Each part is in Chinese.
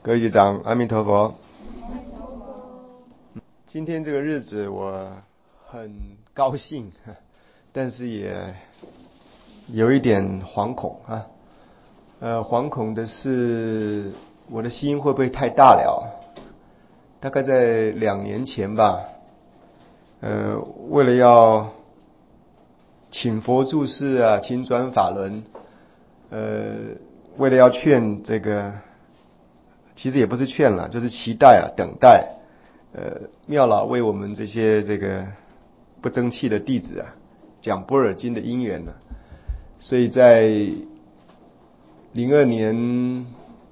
各位学长，阿弥陀佛。今天这个日子我很高兴，但是也有一点惶恐啊。惶恐的是我的心会不会太大了？大概在2年前吧，为了要请佛住世啊，请转法轮，为了要劝这个，其实也不是劝了，就是期待啊，等待，妙老为我们这些这个不争气的弟子啊，讲般若经的因缘呢，所以在02年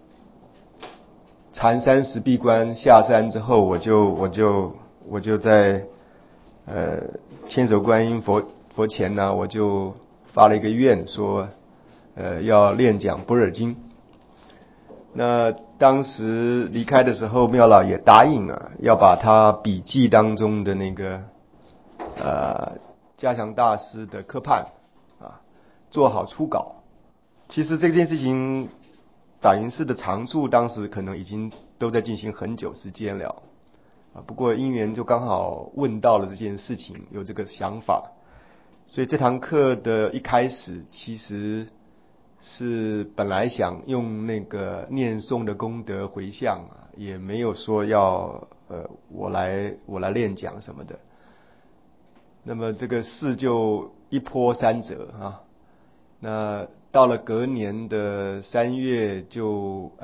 禅30闭关下山之后，我就在千手观音佛前呢，我就发了一个愿，说要练讲般若经。那当时离开的时候，妙老也答应了，要把他笔记当中的那个嘉祥大师的科判啊做好初稿。其实这件事情，法云寺的常住当时可能已经都在进行很久时间了啊。不过因缘就刚好问到了这件事情，有这个想法，所以这堂课的一开始其实是本来想用那个念诵的功德回向啊，也没有说要我来练讲什么的。那么这个事就一波三折啊。那到了隔年的3月就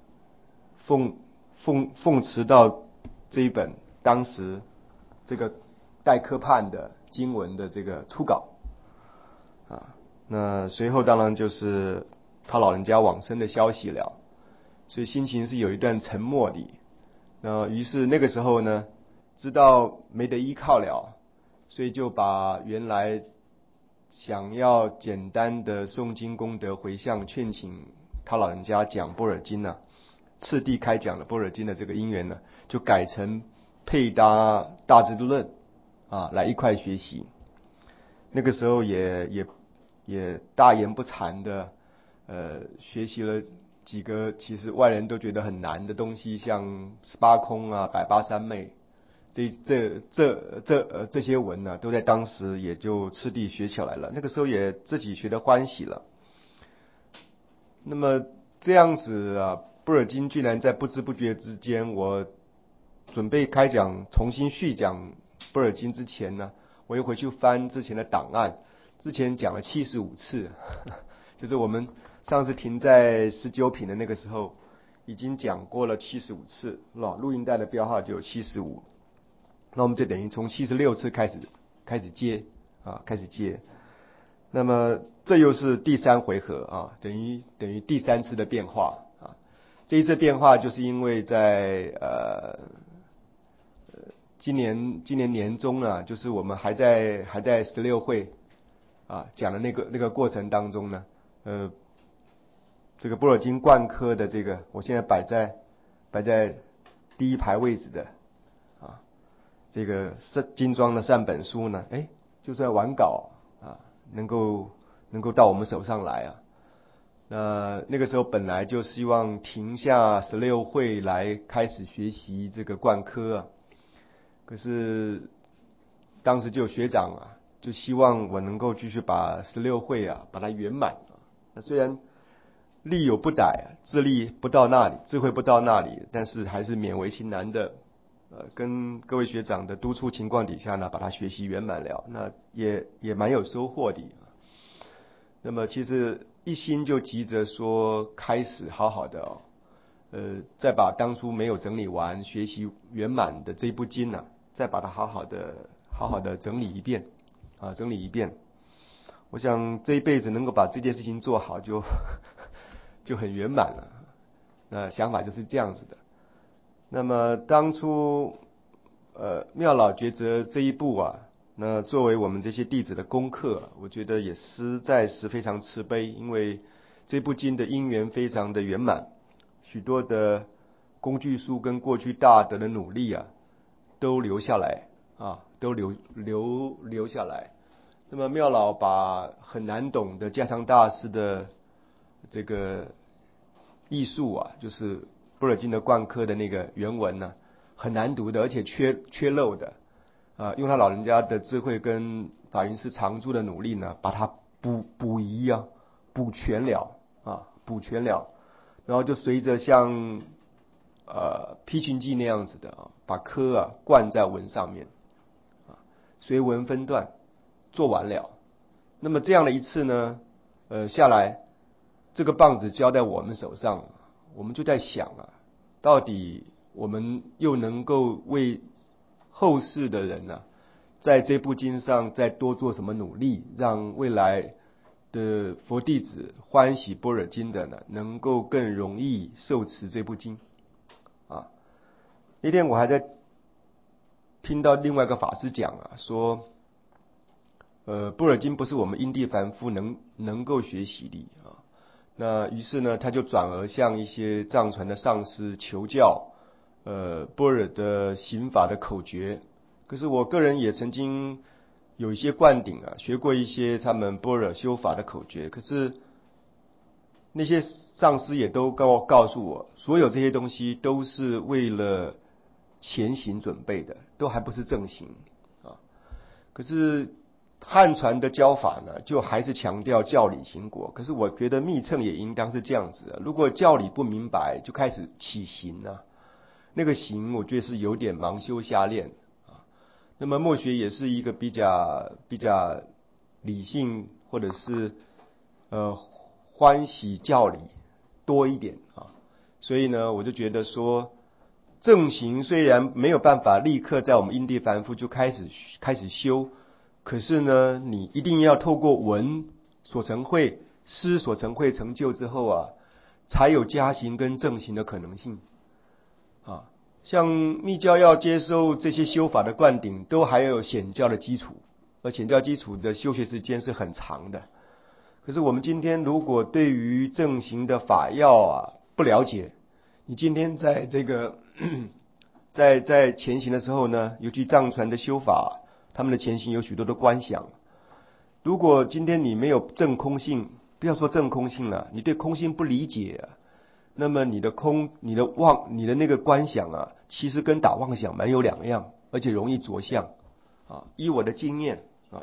奉持到这一本当时这个代科判的经文的这个初稿啊。那随后当然就是他老人家往生的消息了，所以心情是有一段沉默的。那于是那个时候呢，知道没得依靠了，所以就把原来想要简单的诵经功德回向劝请他老人家讲般若经呢，次第开讲了般若经的这个因缘呢，就改成配搭大智度论啊来一块学习。那个时候也大言不惭的学习了几个其实外人都觉得很难的东西，像18空啊、180三昧，这些文呢，都在当时也就次第学起来了。那个时候也自己学得欢喜了。那么这样子啊，般若经居然在不知不觉之间，我准备开讲重新续讲般若经之前呢，我又回去翻之前的档案，之前讲了75次，就是我们上次停在19品的那个时候，已经讲过了75次，录音带的标号就有75。那我们就等于从76次开始接。那么这又是第3回合啊，等于第3次的变化啊。这一次变化就是因为在今年年中啊，就是我们还在16会啊讲的那个过程当中呢，这个般若经贯科的这个，我现在摆在第1排位置的啊，这个精装的善本书呢，就在完稿啊，能够到我们手上来啊。那个时候本来就希望停下16会来开始学习这个贯科啊，可是当时就有学长啊，就希望我能够继续把16会啊把它圆满啊。那虽然力有不逮，智力不到那里，智慧不到那里，但是还是勉为其难的跟各位学长的督促情况底下呢，把它学习圆满了，那也蛮有收获的。那么其实一心就急着说开始好好的再把当初没有整理完学习圆满的这部经呢，再把它好好的整理一遍啊，整理一遍。我想这一辈子能够把这件事情做好就很圆满了。那想法就是这样子的。那么当初妙老抉择这一步啊，那作为我们这些弟子的功课，我觉得也实在是非常慈悲，因为这部经的因缘非常的圆满，许多的工具书跟过去大德的努力啊，都留下来啊，都留下来。那么妙老把很难懂的嘉祥大师的这个艺术啊，就是般般若经的贯科的那个原文呢，很难读的，而且缺漏的用他老人家的智慧跟法云寺常住的努力呢，把它补遗啊，补全了，然后就随着像批群记那样子的把科灌在文上面随文分段做完了。那么这样的一次呢下来，这个棒子交在我们手上，我们就在想到底我们又能够为后世的人在这部经上再多做什么努力，让未来的佛弟子欢喜般若经的呢，能够更容易受持这部经那天我还在听到另外一个法师讲说般若经不是我们因地凡夫能够学习的那于是呢他就转而向一些藏传的上师求教般若的行法的口诀。可是我个人也曾经有一些灌顶学过一些他们般若修法的口诀，可是那些上师也都告诉我，所有这些东西都是为了前行准备的，都还不是正行可是汉传的教法呢，就还是强调教理行果。可是我觉得密乘也应当是这样子如果教理不明白，就开始起行那个行我觉得是有点盲修瞎练那么默学也是一个比较理性，或者是欢喜教理多一点所以呢我就觉得说正行虽然没有办法立刻在我们因地凡夫就开始修，可是呢你一定要透过文所成慧，师所成慧成就之后才有加行跟正行的可能性像密教要接受这些修法的灌顶，都还有显教的基础，而显教基础的修学时间是很长的。可是我们今天如果对于正行的法要不了解，你今天在这个在前行的时候呢，尤其藏传的修法，他们的前行有许多的观想。如果今天你没有正空性，不要说正空性了，你对空性不理解那么你的那个观想其实跟打妄想蛮有两样，而且容易着相依我的经验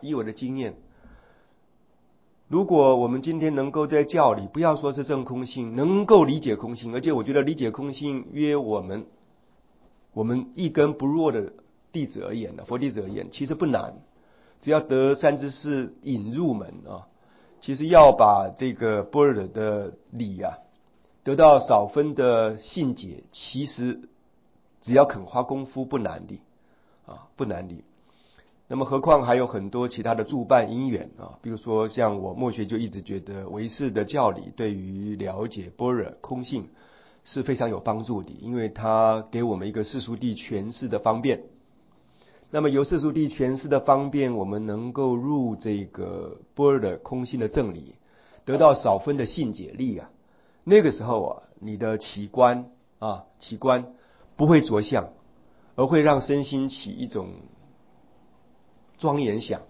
如果我们今天能够在教理，不要说是正空性，能够理解空性，而且我觉得理解空性约我们一根不弱的弟子而言佛弟子而言，其实不难，只要得三知识引入门其实要把这个般若的理得到少分的信解，其实只要肯花功夫不难的不难的。那么何况还有很多其他的助伴因缘比如说像我默学就一直觉得唯识的教理对于了解般若空性是非常有帮助的，因为它给我们一个世俗谛诠释的方便。那么由世俗谛诠释的方便，我们能够入这个般若空性的正理，得到少分的信解力那个时候你的起观不会着相，而会让身心起一种庄严想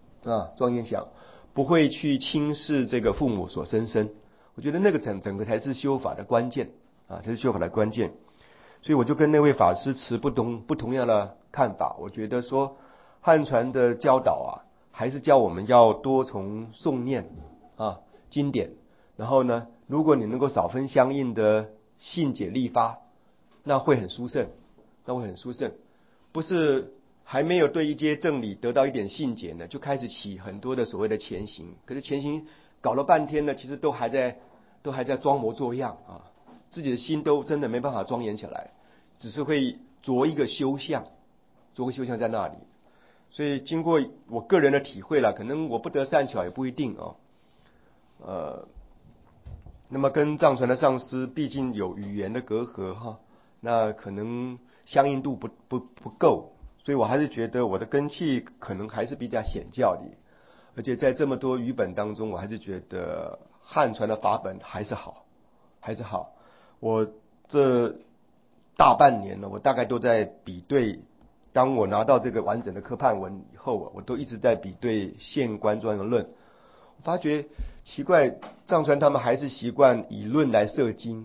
不会去轻视这个父母所生身。我觉得那个整个才是修法的关键才是修法的关键。所以我就跟那位法师持不同样的看法。我觉得说汉传的教导还是教我们要多从诵念经典，然后呢如果你能够少分相应的信解力发，那会很殊胜，不是还没有对一些正理得到一点信解呢，就开始起很多的所谓的前行。可是前行搞了半天呢，其实都还在装模作样自己的心都真的没办法庄严起来，只是会着一个修相在那里。所以经过我个人的体会可能我不得善巧也不一定那么跟藏传的上师毕竟有语言的隔阂那可能相应度不够，所以我还是觉得我的根器可能还是比较显教的。而且在这么多语本当中，我还是觉得汉传的法本还是好。我这大半年了，我大概都在比对，当我拿到这个完整的科判文以后我都一直在比对现观庄严论。我发觉奇怪，藏传他们还是习惯以论来摄经，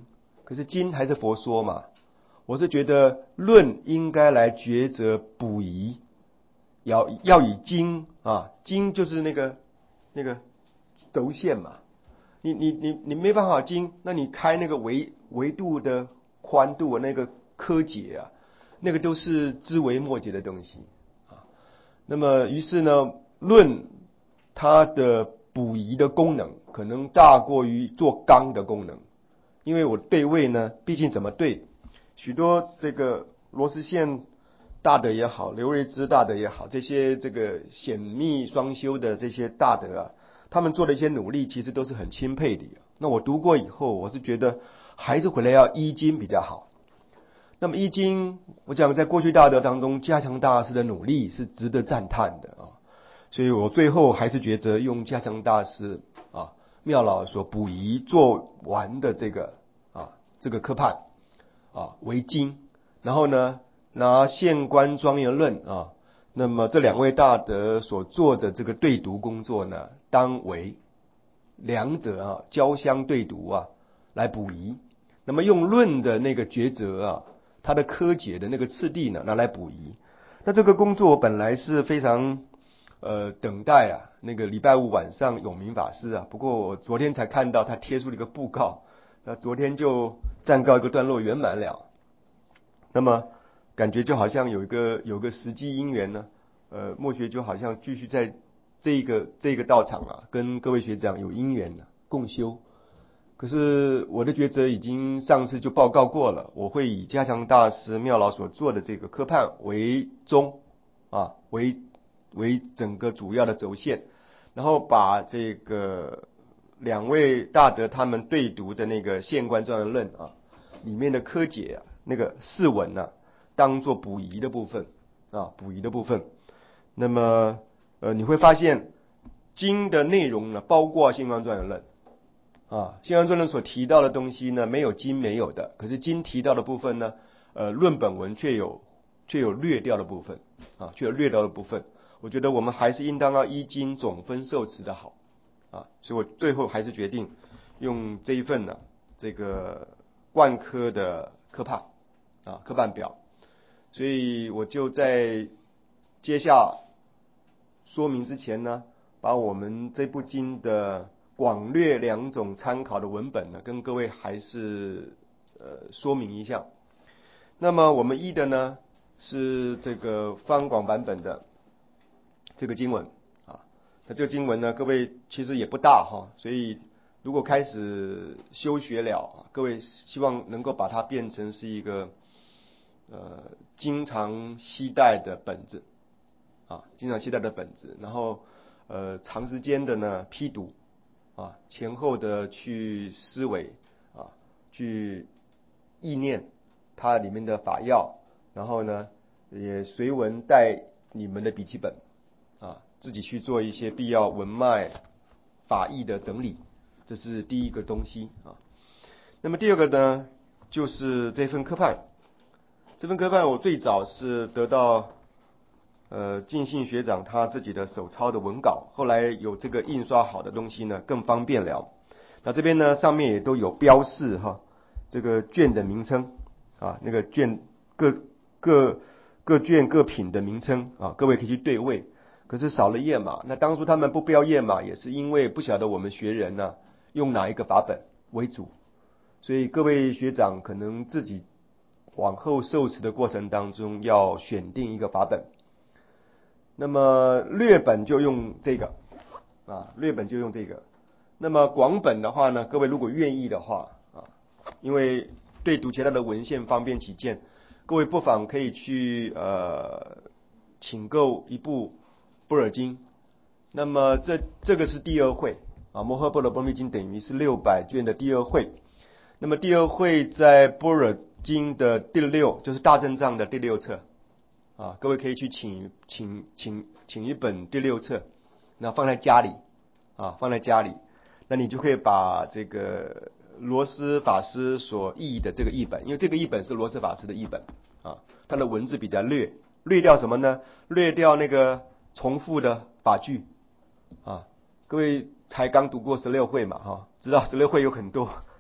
可是经还是佛说嘛。我是觉得论应该来抉择补遗，要以经啊，经就是那个轴线嘛。你没办法经，那你开那个维度的宽度那个柯解啊，那个都是枝微末节的东西啊。那么于是呢，论它的补遗的功能可能大过于做纲的功能，因为我对位呢，毕竟怎么对，许多这个罗斯宪大德也好，刘瑞芝大德也好，这些这个显密双修的这些大德啊，他们做的一些努力，其实都是很钦佩的。那我读过以后，我是觉得还是回来要依经比较好。那么依经，我讲在过去大德当中，加强大师的努力是值得赞叹的啊。所以我最后还是觉得用加强大师啊妙老所补遗做完的这个科判为经，然后呢拿现观庄严论那么这两位大德所做的这个对读工作呢，当为两者交相对读来补遗。那么用论的那个抉择它的科解的那个次第呢，拿来补遗。那这个工作本来是非常等待那个礼拜五晚上永明法师不过我昨天才看到他贴出了一个布告，昨天就暂告一个段落圆满了。那么感觉就好像有个实际因缘呢，墨学就好像继续在这个道场跟各位学长有因缘共修。可是我的抉择已经上次就报告过了，我会以加强大师妙老所做的这个科判为宗为整个主要的轴线，然后把这个两位大德他们对读的那个现观庄严论里面的科解那个释文当做补遗的部分补遗的部分。那么你会发现经的内容呢，包括现观庄严论现观庄严论所提到的东西呢，没有经没有的，可是经提到的部分呢，论本文却有略掉的部分却有略掉的部分。我觉得我们还是应当要依经总分受持的好所以我最后还是决定用这一份这个万科的科判表。所以我就在接下说明之前呢，把我们这部经的广略两种参考的文本呢，跟各位还是说明一下。那么我们依的呢是这个方广版本的这个经文那这个经文呢，各位其实也不大所以如果开始修学了各位希望能够把它变成是一个经常携带的本子经常携带的本子，然后长时间的呢批读前后的去思维去意念它里面的法要，然后呢也随文带你们的笔记本自己去做一些必要文脉法义的整理，这是第一个东西那么第二个呢，就是这份科判。这份科判我最早是得到进信学长他自己的手抄的文稿，后来有这个印刷好的东西呢，更方便了。那这边呢上面也都有标示这个卷的名称那个卷各卷各品的名称各位可以去对位。可是少了页码，那当初他们不标页码，也是因为不晓得我们学人用哪一个法本为主，所以各位学长可能自己往后受持的过程当中要选定一个法本。那么略本就用这个略本就用这个。那么广本的话呢，各位如果愿意的话因为对读其他的文献方便起见，各位不妨可以去请购一部般若经。那么这个是第二会摩诃般若波罗蜜经等于是600卷的第二会。那么第二会在般若经的第6，就是大正藏的第6册各位可以去请一本第6册，那放在家里放在家里，那你就可以把这个罗斯法师所译的这个译本，因为这个译本是罗斯法师的译本它的文字比较略掉什么呢？略掉那个重复的法句各位才刚读过16会嘛知道16会有很多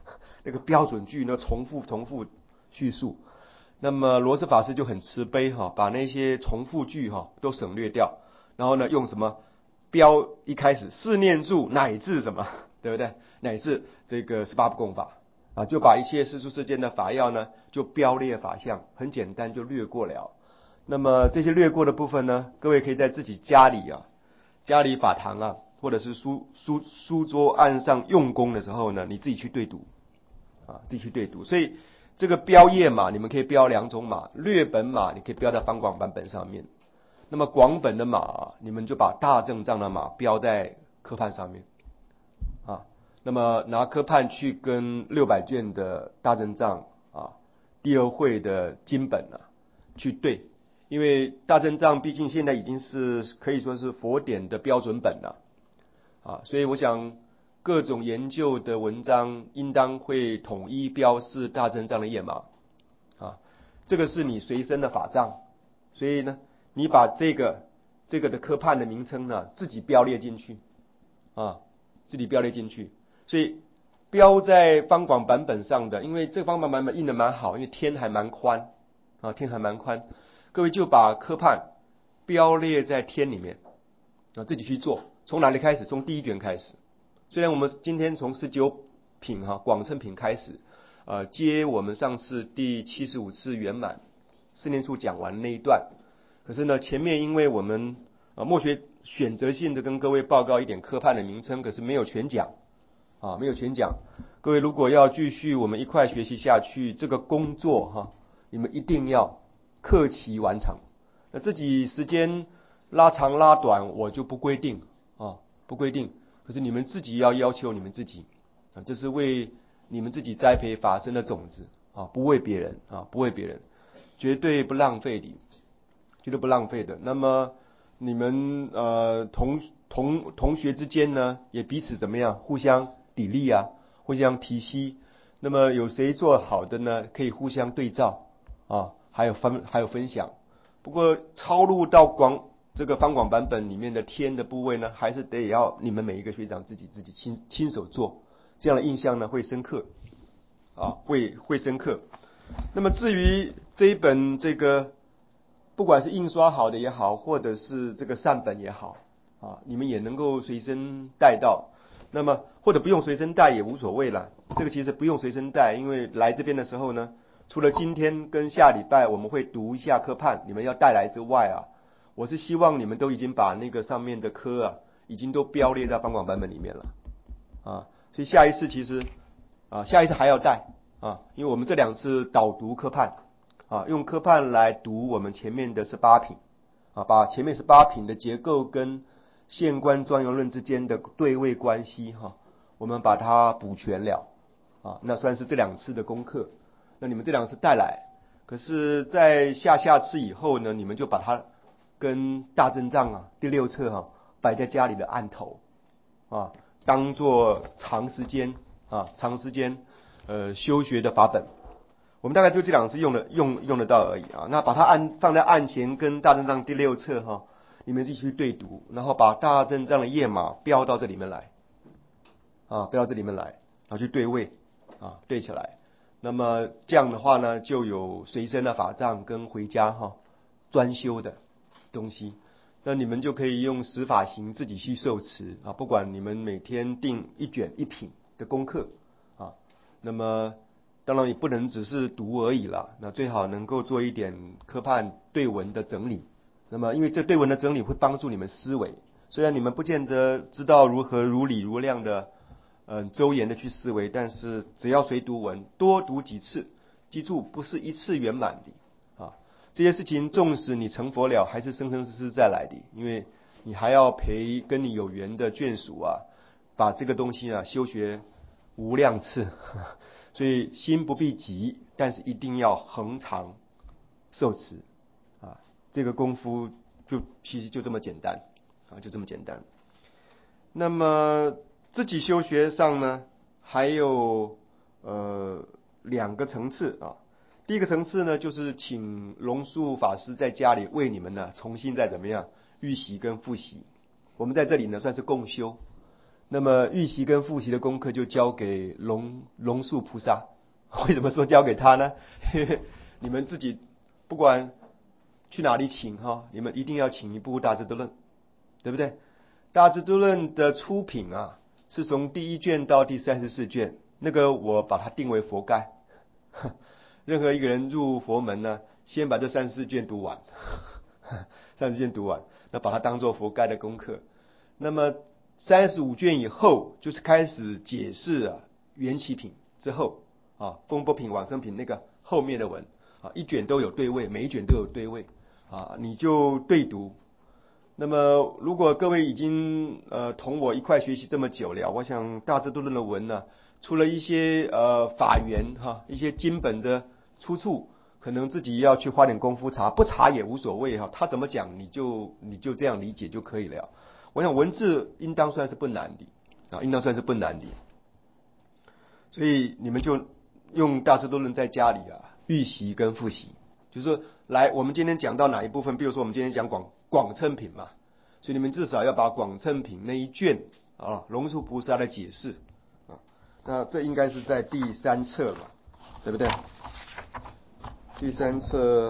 那个标准句呢重复叙述。那么罗斯法师就很慈悲把那些重复句都省略掉，然后呢用什么标一开始四念住乃至什么，对不对？乃至这个18不共法就把一切世出世间的法要呢就标列法相，很简单就略过了。那么这些略过的部分呢，各位可以在自己家里法堂或者是书桌案上用功的时候呢，你自己去对读自己去对读。所以这个标页码你们可以标2种码，略本码你可以标在方广版本上面，那么广本的码你们就把大正藏的码标在科判上面那么拿科判去跟600卷的大正藏第二会的经本去对，因为大正藏毕竟现在已经是可以说是佛典的标准本了所以我想各种研究的文章应当会统一标示大正藏的页码这个是你随身的法藏，所以呢你把这个的科判的名称呢自己标列进去自己标列进去。所以标在方广版本上的，因为这个方广版本印的蛮好，因为天还蛮宽天还蛮宽，各位就把科判标列在天里面自己去做。从哪里开始？从第一卷开始。虽然我们今天从19品广称品开始接我们上次第75次圆满四念处讲完那一段，可是呢前面因为我们默学选择性的跟各位报告一点科判的名称，可是没有全讲没有全讲。各位如果要继续我们一块学习下去，这个工作你们一定要克期完成。那自己时间拉长拉短我就不规定不规定，可是你们自己要求你们自己这是为你们自己栽培法身的种子不为别人不为别人，绝对不浪费的，绝对不浪费的。那么你们同学之间呢也彼此怎么样互相砥砺互相提携。那么有谁做好的呢，可以互相对照还有分享。不过抄录到这个方广版本里面的天的部位呢，还是得要你们每一个学长自己亲手做，这样的印象呢会深刻会深刻。那么至于这一本这个不管是印刷好的也好，或者是这个善本也好你们也能够随身带到。那么或者不用随身带也无所谓了，这个其实不用随身带，因为来这边的时候呢，除了今天跟下礼拜我们会读一下科判，你们要带来之外我是希望你们都已经把那个上面的科已经都标列在方广版本里面了所以下一次其实下一次还要带因为我们这2次导读科判用科判来读我们前面的18品把前面18品的结构跟现观庄严论之间的对位关系我们把它补全了那算是这2次的功课。那你们这2次带来，可是在下次以后呢，你们就把它跟大正藏第6册摆在家里的案头当做长时间修学的法本。我们大概就这2次用得到而已那把它放在案前跟大正藏第6册你们一起去对读，然后把大正藏的页码标到这里面来标到这里面来，然后去对位对起来。那么这样的话呢，就有随身的法藏跟回家专修的东西。那你们就可以用十法行自己去受持不管你们每天定1卷1品的功课那么当然也不能只是读而已啦，那最好能够做一点科判对文的整理。那么因为这对文的整理会帮助你们思维，虽然你们不见得知道如何如理如量的周延的去思维，但是只要随读文多读几次，记住不是一次圆满的这些事情纵使你成佛了，还是生生世世再来的，因为你还要陪跟你有缘的眷属把这个东西修学无量次所以心不必急，但是一定要恒常受持这个功夫其实就这么简单就这么简单。那么自己修学上呢，还有2个层次第一个层次呢，就是请龙树法师在家里为你们重新再怎么样预习跟复习。我们在这里呢算是共修。 那么预习跟复习的功课就交给龙树菩萨。为什么说交给他呢？你们自己不管去哪里请你们一定要请一部大智度论，对不对？大智度论的出品是从第1卷到第34卷，那个我把它定为佛盖。任何一个人入佛门呢，先把这34卷读完，34卷读完，那把它当做佛盖的功课。那么35卷以后，就是开始解释缘起品之后风波品、往生品那个后面的文一卷都有对位，每一卷都有对位你就对读。那么如果各位已经同我一块学习这么久了，我想大智度论的文呢，除了一些法源一些经本的出处，可能自己要去花点功夫查，不查也无所谓他怎么讲你就这样理解就可以了。我想文字应当算是不难的应当算是不难的。所以你们就用大智度论在家里预习跟复习，就是说来我们今天讲到哪一部分，比如说我们今天讲广称品嘛，所以你们至少要把广称品那一卷龙树菩萨的解释那这应该是在第3册嘛，对不对？第3册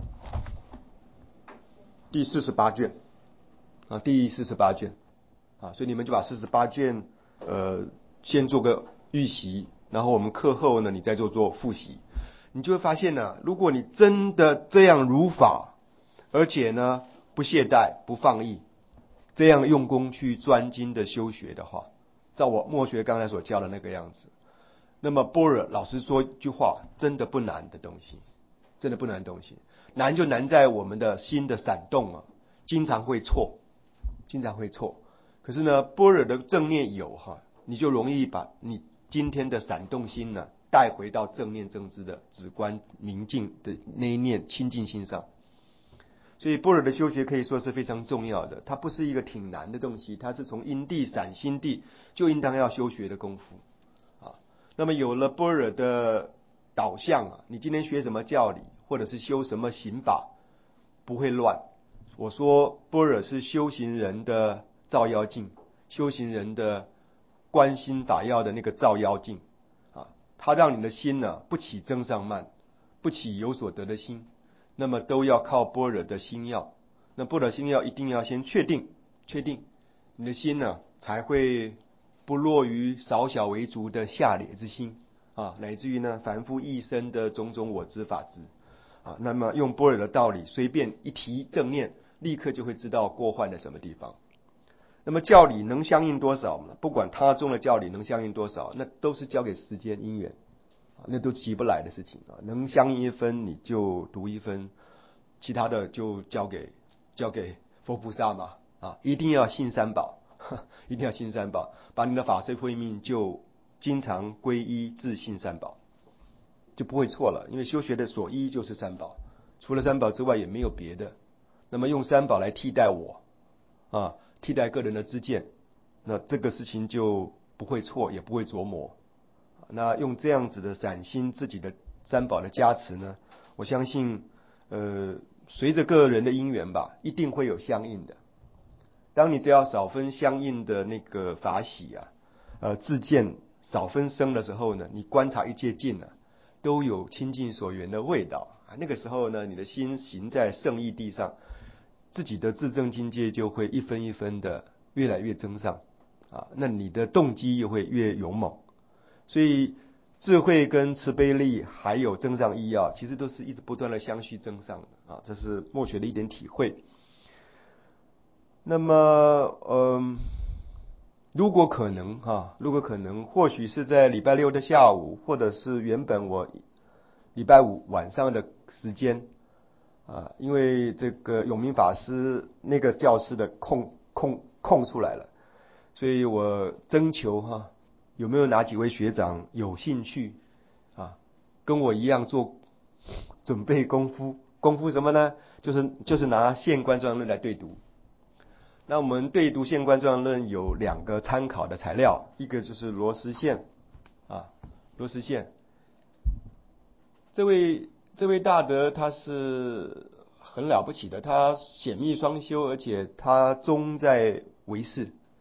第48卷第48卷所以你们就把48卷先做个预习，然后我们课后呢你再做复习。你就会发现呢，如果你真的这样如法，而且呢不懈怠不放逸，这样用功去专精的修学的话，照我墨学刚才所教的那个样子，那么般若老实说一句话，真的不难的东西，真的不难的东西。难就难在我们的心的闪动经常会错，经常会错。可是呢般若的正念有你就容易把你今天的闪动心呢带回到正念正知的止观明净的那一念清净心上。所以般若的修学可以说是非常重要的，它不是一个挺难的东西，它是从因地闪心地就应当要修学的功夫那么有了般若的导向你今天学什么教理或者是修什么行法不会乱。我说般若是修行人的照妖镜，修行人的观心法要的那个照妖镜它让你的心呢不起增上慢，不起有所得的心，那么都要靠般若的心要。那般若心要一定要先确定你的心呢才会不落于少小为足的下劣之心乃至于呢凡夫一生的种种我知法知那么用般若的道理随便一提正念，立刻就会知道过患在什么地方。那么教理能相应多少呢？不管他中的教理能相应多少，那都是交给时间因缘那都急不来的事情能相应1分你就读1分，其他的就交给佛菩萨嘛一定要信三宝一定要信三宝，把你的法身慧命就经常皈依自信三宝，就不会错了。因为修学的所依就是三宝，除了三宝之外也没有别的。那么用三宝来替代我替代个人的知见，那这个事情就不会错，也不会琢磨。那用这样子的散心自己的三宝的加持呢，我相信随着个人的因缘吧，一定会有相应的。当你只要少分相应的那个法喜自见少分生的时候呢，你观察一切境都有清净所缘的味道那个时候呢，你的心行在圣义地上，自己的自证境界就会一分一分的越来越增上那你的动机又会越勇猛。所以智慧跟慈悲力还有增上意要，其实都是一直不断的相续增上的这是默学的一点体会。那么如果可能或许是在礼拜6的下午，或者是原本我礼拜5晚上的时间因为这个永明法师那个教室的空出来了，所以我征求有没有哪几位学长有兴趣跟我一样做准备功夫什么呢？就是拿现观庄论来对读。那我们对读现观庄论有2个参考的材料，一个就是罗什宪罗什宪这位大德他是很了不起的，他显密双修，而且他终在唯识。可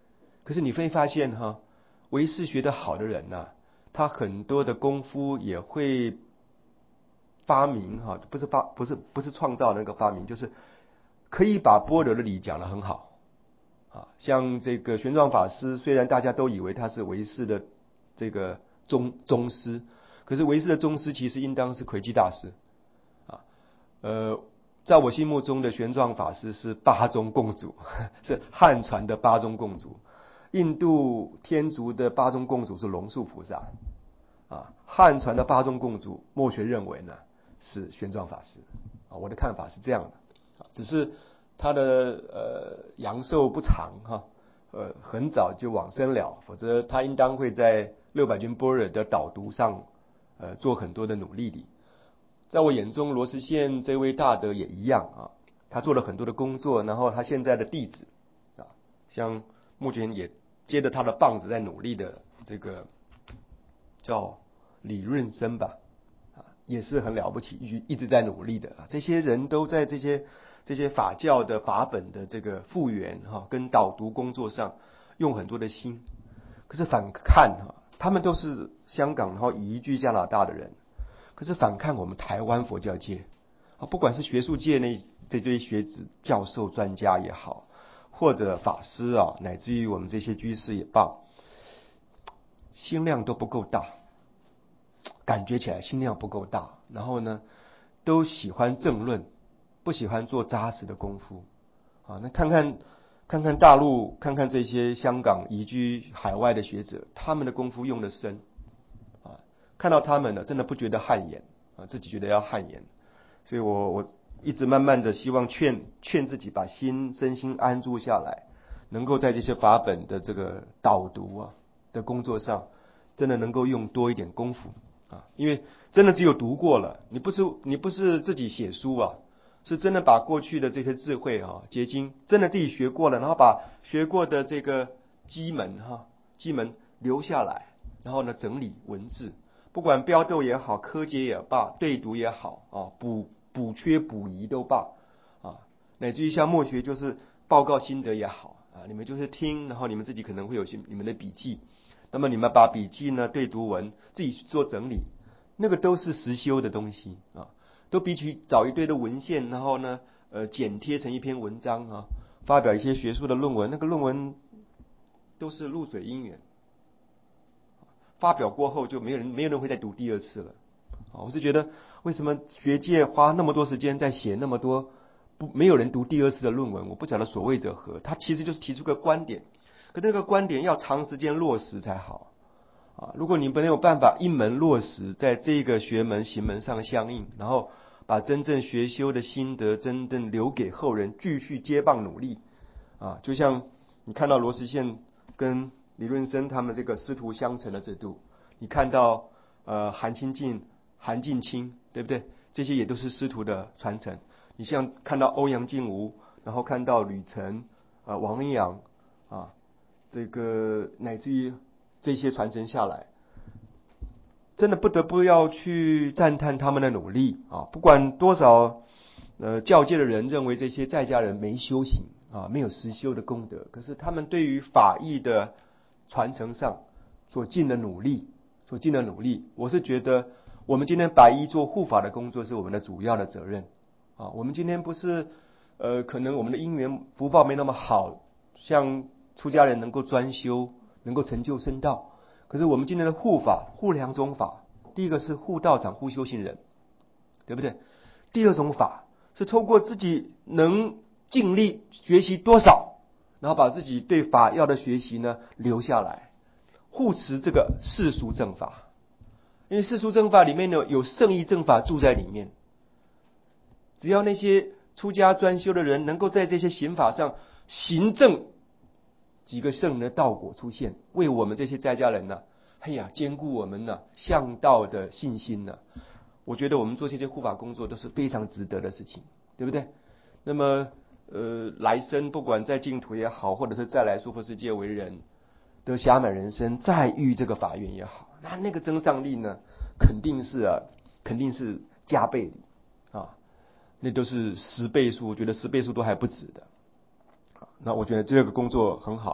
可是你会发现哈，唯识学得好的人呐，他很多的功夫也会发明哈，不是创造那个发明，就是可以把般若的理讲得很好啊。像这个玄奘法师，虽然大家都以为他是唯识的这个宗师，可是唯识的宗师其实应当是魁基大师啊。在我心目中的玄奘法师是八宗共主，是汉传的八宗共主。印度天竺的八宗共主是龙树菩萨啊，汉传的八宗共主，墨学认为呢是玄奘法师啊。我的看法是这样的，只是他的阳寿不长哈，很早就往生了，否则他应当会在六百军般若的导读上做很多的努力的。在我眼中，罗什县这位大德也一样啊，他做了很多的工作，然后他现在的弟子啊，像目前也接着他的棒子在努力的这个叫李润生吧，啊，也是很了不起，一直在努力的啊。这些人都在这些法教的法本的这个复原哈，跟导读工作上用很多的心。可是反看哈，他们都是香港然后移居加拿大的人。可是反看我们台湾佛教界啊，不管是学术界这堆学子、教授、专家也好，或者法师啊，乃至于我们这些居士也罢，心量都不够大，感觉起来心量不够大。然后呢，都喜欢政论，不喜欢做扎实的功夫啊。那看看大陆，看看这些香港移居海外的学者，他们的功夫用得深。看到他们呢，真的不觉得汗颜啊，自己觉得要汗颜，所以我一直慢慢的希望劝自己把身心安住下来，能够在这些法本的这个导读啊的工作上，真的能够用多一点功夫啊，因为真的只有读过了，你不是自己写书啊，是真的把过去的这些智慧啊结晶，真的自己学过了，然后把学过的这个基门留下来，然后呢整理文字。不管标斗也好，科解也罢，对读也好啊，补缺补遗都罢啊，乃至于像默学就是报告心得也好啊，你们就是听，然后你们自己可能会有些你们的笔记，那么你们把笔记呢对读文自己去做整理，那个都是实修的东西啊，都比起找一堆的文献，然后呢剪贴成一篇文章啊，发表一些学术的论文，那个论文都是露水姻缘。发表过后就没有人会再读第二次了。我是觉得为什么学界花那么多时间在写那么多没有人读第二次的论文，我不晓得所谓者何。他其实就是提出个观点，可那个观点要长时间落实才好啊。如果你没有办法一门落实，在这个学门行门上相应，然后把真正学修的心得真正留给后人继续接棒努力啊，就像你看到罗什县跟李润生他们这个师徒相承的制度，你看到韩清净、韩进清，对不对？这些也都是师徒的传承。你像看到欧阳靖无，然后看到吕澄、王文洋啊，这个乃至于这些传承下来，真的不得不要去赞叹他们的努力啊！不管多少教界的人认为这些在家人没修行啊，没有实修的功德，可是他们对于法义的传承上所尽的努力，我是觉得我们今天白衣做护法的工作是我们的主要的责任啊。我们今天不是可能我们的因缘福报没那么好，像出家人能够专修，能够成就僧道，可是我们今天的护法护两种法，第一个是护道场、护修行人，对不对？第二种法是透过自己能尽力学习多少，然后把自己对法要的学习呢留下来，护持这个世俗正法。因为世俗正法里面呢有圣义正法住在里面，只要那些出家专修的人能够在这些行法上行正几个圣人的道果出现，为我们这些在家人呢，兼顾我们呢向道的信心呢，我觉得我们做这些护法工作都是非常值得的事情，对不对？那么来生不管在净土也好，或者是再来娑婆世界为人，得暇满人生，再遇这个法缘也好，那个增上力呢，肯定是加倍的啊，那都是10倍数，我觉得10倍数都还不止的。那我觉得这个工作很好。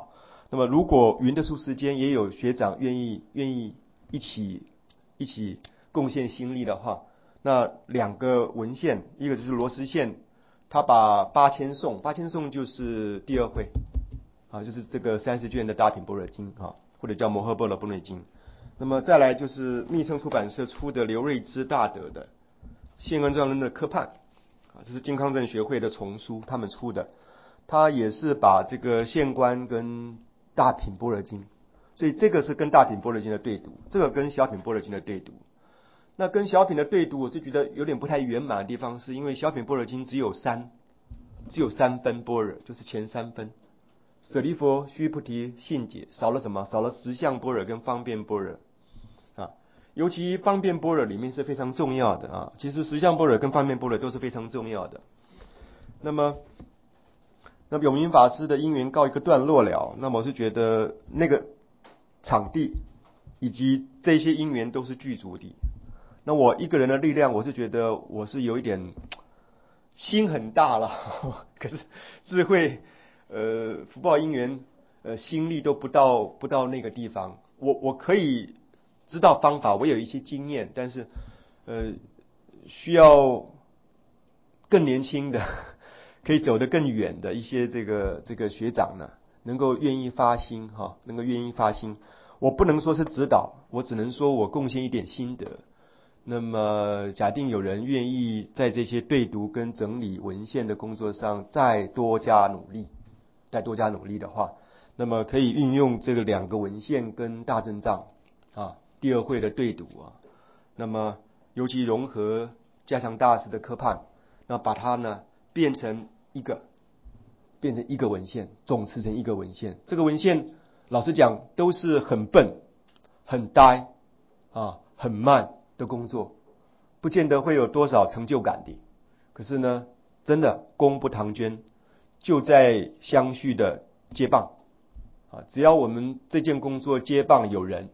那么如果匀得出时间，也有学长愿意一起贡献心力的话，那2个文献，一个就是罗斯宪，他把八千颂就是第2会啊，就是这个30卷的大品般若经啊，或者叫摩诃般若波罗经。那么再来就是密乘出版社出的刘瑞之大德的现恩传论的科判啊，这是金康正学会的丛书，他们出的，他也是把这个现观跟大品般若经，所以这个是跟大品般若经的对读，这个跟小品般若经的对读。那跟小品的对读，我是觉得有点不太圆满的地方，是因为小品般若经只有三分般若，就是前3分。舍利弗、须菩提、信解，少了什么？少了实相般若跟方便般若啊。尤其方便般若里面是非常重要的啊。其实实相般若跟方便般若都是非常重要的。那么永明法师的因缘告一个段落了。那么我是觉得那个场地以及这些因缘都是具足的。那我一个人的力量，我是觉得我是有一点心很大了，可是智慧福报因缘心力都不到那个地方。我可以知道方法，我有一些经验，但是需要更年轻的可以走得更远的一些这个学长呢，能够愿意发心哈，能够愿意发心。我不能说是指导，我只能说我贡献一点心得。那么假定有人愿意在这些对读跟整理文献的工作上再多加努力的话，那么可以运用这个2个文献跟大正藏啊第2会的对读啊，那么尤其融合加强大师的科判，那把它呢变成一个文献，总持成一个文献。这个文献老实讲都是很笨、很呆啊、很慢的工作，不见得会有多少成就感的。可是呢，真的功不唐捐，就在相续的接棒啊！只要我们这件工作接棒有人，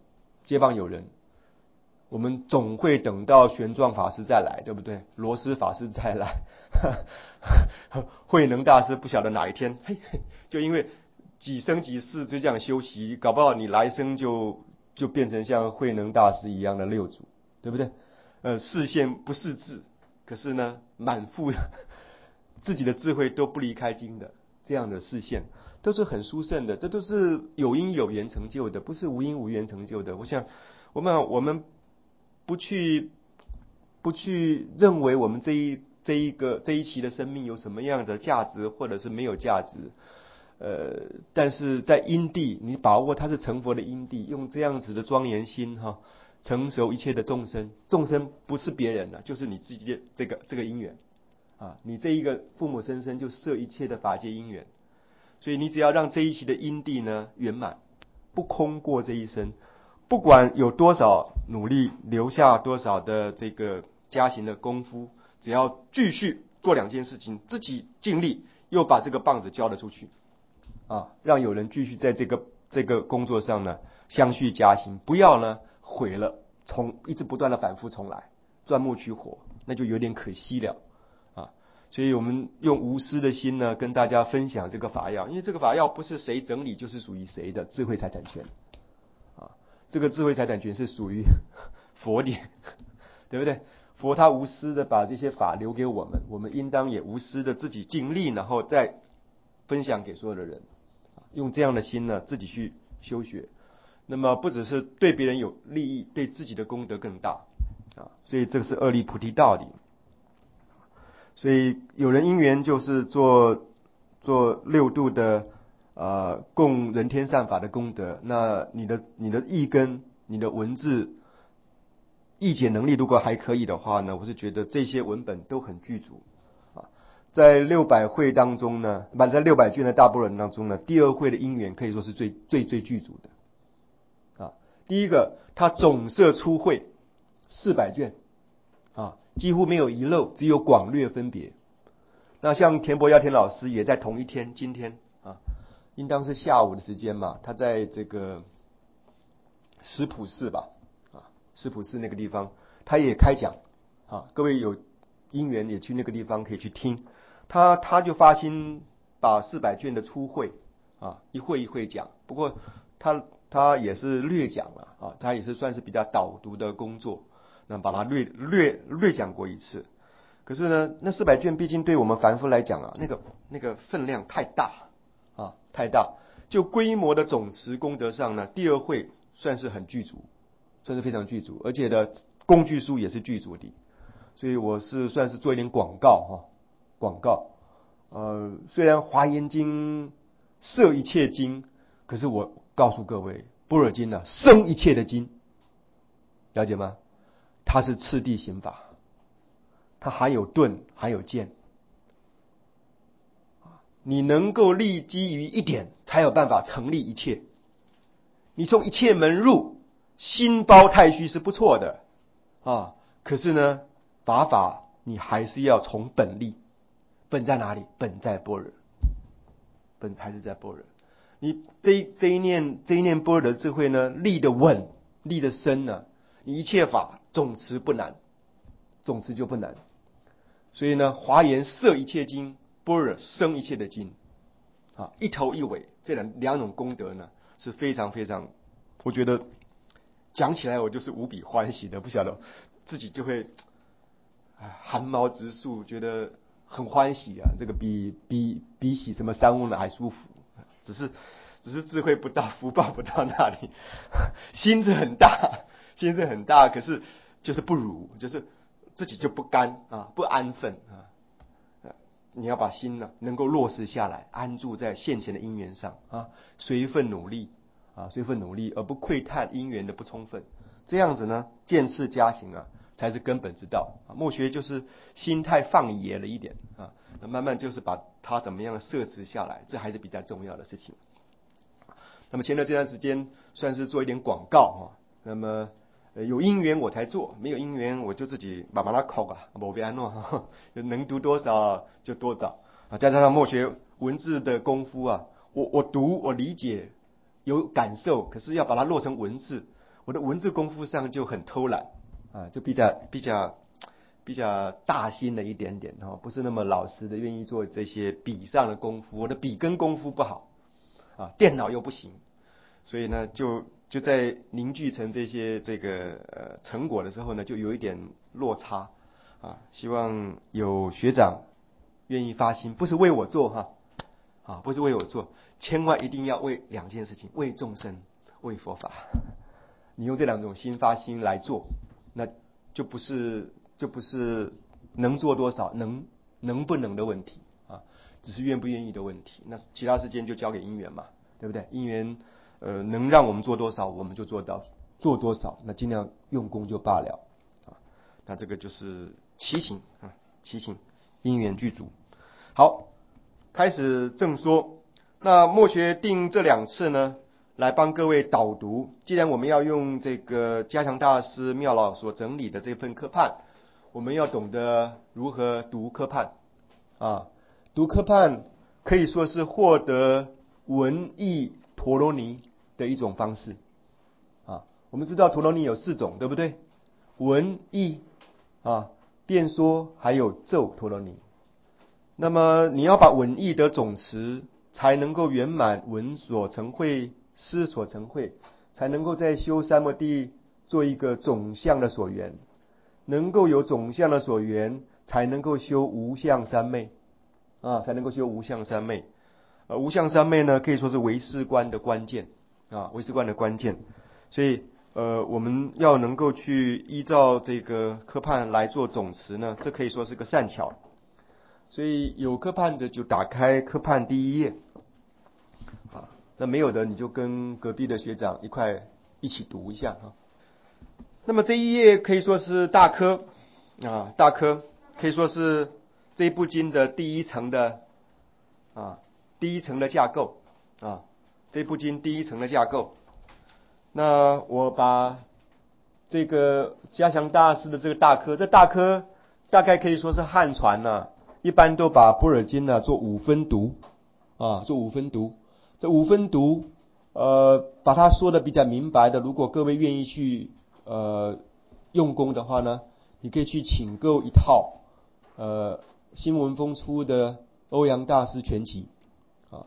我们总会等到玄奘法师再来，对不对？罗斯法师再来，慧能大师不晓得哪一天，就因为几生几世就这样修习，搞不好你来生就变成像慧能大师一样的六祖，对不对？视线不识字，可是呢，满腹自己的智慧都不离开经的这样的视线，都是很殊胜的，这都是有因有缘成就的，不是无因无缘成就的。我想，我们不去认为我们这一期的生命有什么样的价值，或者是没有价值。但是在因地，你把握它是成佛的因地，用这样子的庄严心哈，成熟一切的众生不是别人了，就是你自己的这个因缘啊，你这一个父母生生就摄一切的法界因缘，所以你只要让这一期的因地呢圆满，不空过这一生，不管有多少努力，留下多少的这个加行的功夫，只要继续做2件事情，自己尽力，又把这个棒子交了出去啊，让有人继续在这个工作上呢相续加行，不要呢毁了，一直不断的反复重来，钻木取火，那就有点可惜了啊。所以我们用无私的心呢，跟大家分享这个法要，因为这个法要不是谁整理就是属于谁的智慧财产权啊，这个智慧财产权是属于佛的，对不对？佛他无私的把这些法留给我们，我们应当也无私的自己尽力，然后再分享给所有的人，用这样的心呢，自己去修学。那么不只是对别人有利益，对自己的功德更大啊！所以这个是二利菩提道理。所以有人因缘就是做6度的供人天善法的功德，那你的意根、你的文字译解能力如果还可以的话呢，我是觉得这些文本都很具足啊。在600会当中呢，在600卷的大般若当中呢，第2会的因缘可以说是最具足的啊。第一个，它总摄初会400卷啊，几乎没有遗漏，只有广略分别。那像田伯耀田老师也在同一天，今天啊，应当是下午的时间嘛，他在这个石浦寺吧，石浦寺那个地方，他也开讲啊，各位有因缘也去那个地方可以去听。他就发心把400卷的初会一会一会讲。不过他也是略讲了他也是算是比较导读的工作，那把它略讲过一次。可是呢，那400卷毕竟对我们凡夫来讲那个分量太大太大。就规模的总持功德上呢，第二会算是很具足，算是非常具足，而且的工具书也是具足的。所以我是算是做一点广告广告。虽然华严经摄一切经，可是我告诉各位，般若经生一切的经，了解吗？它是次第行法，它还有顿，还有渐。你能够立基于一点，才有办法成立一切。你从一切门入，心包太虚是不错的可是呢，法你还是要从本立。本在哪里？本在般若，本还是在般若。你这一念般若的智慧呢，立得稳，立得深呢，你一切法总持不难，总持就不难。所以呢，华严摄一切经，般若生一切的经一头一尾，这两种功德呢，是非常非常，我觉得讲起来我就是无比欢喜的，不晓得自己就会汗毛直竖，觉得很欢喜这个比起什么三翁的还舒服，只是智慧不到，福报不到那里，心是很大，可是就是不如，就是自己就不甘不安分你要把心呢能够落实下来，安住在现前的因缘上随分努力而不窥探因缘的不充分，这样子呢见识加行才是根本之道莫学就是心态放野了一点慢慢就是把它怎么样摄持下来，这还是比较重要的事情。那么前段这段时间算是做一点广告那么有因缘我才做，没有因缘我就自己慢慢考没别弄能读多少就多少加上默学文字的功夫我读我理解有感受，可是要把它落成文字，我的文字功夫上就很偷懒就比较大心了一点点不是那么老实的愿意做这些笔上的功夫，我的笔跟功夫不好电脑又不行，所以呢就在凝聚成这个成果的时候呢，就有一点落差希望有学长愿意发心，不是为我做不是为我做，千万一定要为两件事情，为众生，为佛法。你用这两种心发心来做，那就不是能做多少，能不能的问题只是愿不愿意的问题。那其他时间就交给因缘嘛，对不对？因缘能让我们做多少，我们就做多少，那尽量用功就罢了那这个就是齐行因缘具足。好，开始正说。那默学定这2次呢，来帮各位导读。既然我们要用这个加强大师妙老所整理的这份科判，我们要懂得如何读科判读科判可以说是获得文义陀罗尼的一种方式我们知道陀罗尼有4种，对不对？文义辩说还有咒陀罗尼。那么你要把文义得总持，才能够圆满文所成慧，思所成慧，才能够在修三摩地做一个总相的所缘，能够有总相的所缘，才能够修无相三昧才能够修无相三昧。无相三昧呢，可以说是唯识观的关键唯识观的关键。所以我们要能够去依照这个科判来做总持呢，这可以说是个善巧。所以有科判的就打开科判第1页那没有的你就跟隔壁的学长一起读一下那么这一页可以说是大科大科可以说是这一部经的第一层的架构这部经第一层的架构。那我把这个加强大师的这个大科，这大科大概可以说是汉传一般都把般若经做5分读做5分读。这5分读把它说的比较明白的，如果各位愿意去用功的话呢，你可以去请购一套新文风出的欧阳大师全集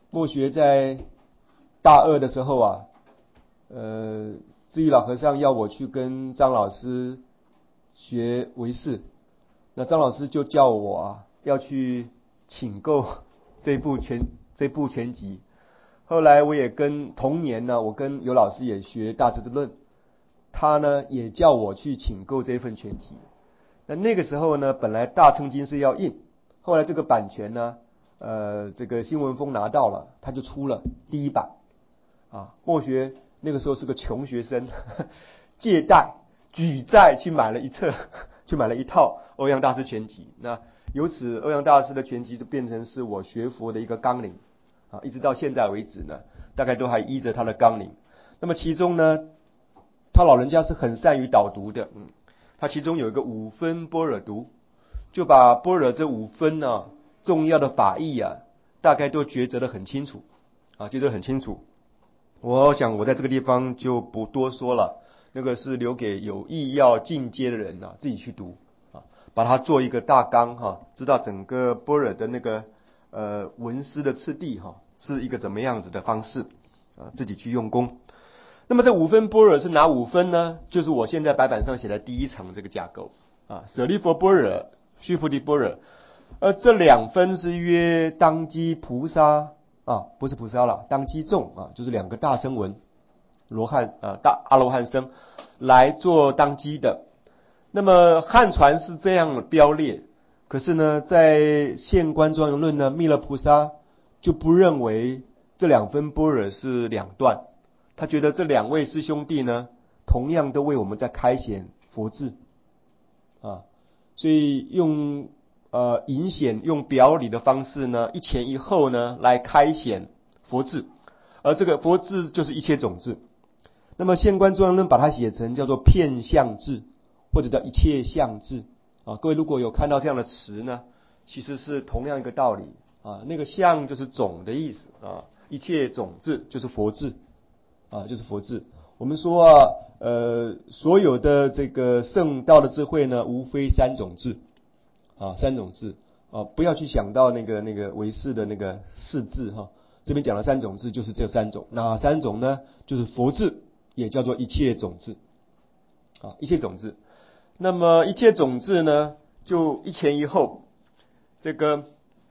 墨学在大二的时候啊，智义老和尚要我去跟张老师学唯识，那张老师就叫我啊要去请购这部全集。后来我也同年呢，我跟尤老师也学大智度论，他呢也叫我去请购这份全集。那个时候呢，本来大乘经是要印，后来这个版权呢，这个新文风拿到了，他就出了第一版。啊，墨学那个时候是个穷学生，借贷举债去买了一册，去买了一套欧阳大师全集。那由此欧阳大师的全集就变成是我学佛的一个纲领啊，一直到现在为止呢，大概都还依着他的纲领。那么其中呢，他老人家是很善于导读的，他其中有一个五分般若读，就把般若这五分呢重要的法义啊，大概都抉择得很清楚啊，抉择很清楚。我想我在这个地方就不多说了，那个是留给有意要进阶的人啊自己去读啊，把它做一个大纲哈，知道整个般若的那个文思的次第哈，是一个怎么样子的方式啊，自己去用功。那么这五分般若是哪五分呢？就是我现在白板上写的第一层这个架构啊，舍利弗般若、须菩提般若，这两分是约当机菩萨。啊，不是菩萨了，当机众啊，就是两个大声闻，大阿罗汉声来做当机的。那么汉传是这样标列，可是呢，在现观庄严论呢，弥勒菩萨就不认为这两分般若是两段，他觉得这两位师兄弟呢，同样都为我们在开显佛智啊，所以用引显用表里的方式呢，一前一后呢来开显佛智，而这个佛智就是一切种智。那么现观庄严论把它写成叫做片相智，或者叫一切相智啊。各位如果有看到这样的词呢，其实是同样一个道理啊。那个相就是种的意思啊，一切种智就是佛智啊，就是佛智。我们说啊，所有的这个圣道的智慧呢，无非三种智。啊，三种智啊，不要去想到那个唯识的那个四智哈，这边讲的三种智就是这三种，哪三种呢？就是佛智，也叫做一切种智啊，一切种智。那么一切种智呢，就一前一后，这个